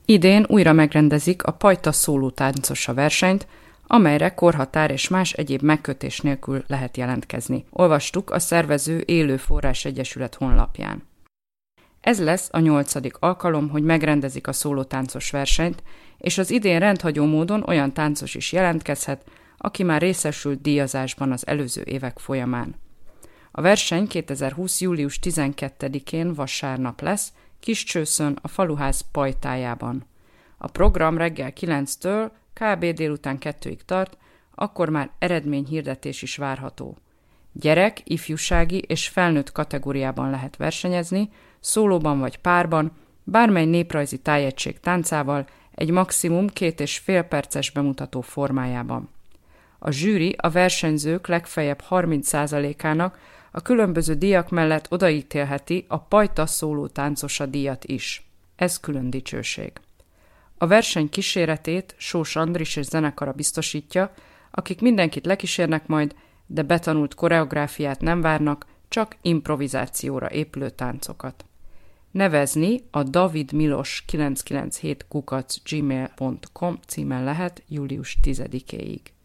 Idén újra megrendezik a Pajta szólótáncosa versenyt, amelyre korhatár és más egyéb megkötés nélkül lehet jelentkezni. Olvastuk a szervező Élő Forrás Egyesület honlapján. Ez lesz a 8. alkalom, hogy megrendezik a szólótáncos versenyt, és az idén rendhagyó módon olyan táncos is jelentkezhet, aki már részesült díjazásban az előző évek folyamán. A verseny 2020. július 12-én vasárnap lesz, Kiscsőszön, a Faluház pajtájában. A program reggel 9-től kb. Délután 2-ig tart, akkor már eredményhirdetés is várható. Gyerek, ifjúsági és felnőtt kategóriában lehet versenyezni, szólóban vagy párban, bármely néprajzi tájegység táncával, egy maximum 2,5 perces bemutató formájában. A zsűri a versenyzők legfeljebb 30%-ának a különböző díjak mellett odaítélheti a Pajta szólótáncosa díjat is. Ez külön dicsőség. A verseny kíséretét Sós Andris és zenekara biztosítja, akik mindenkit lekísérnek majd, de betanult koreográfiát nem várnak, csak improvizációra épülő táncokat. Nevezni a davidmilos997@gmail.com címen lehet július 10-éig.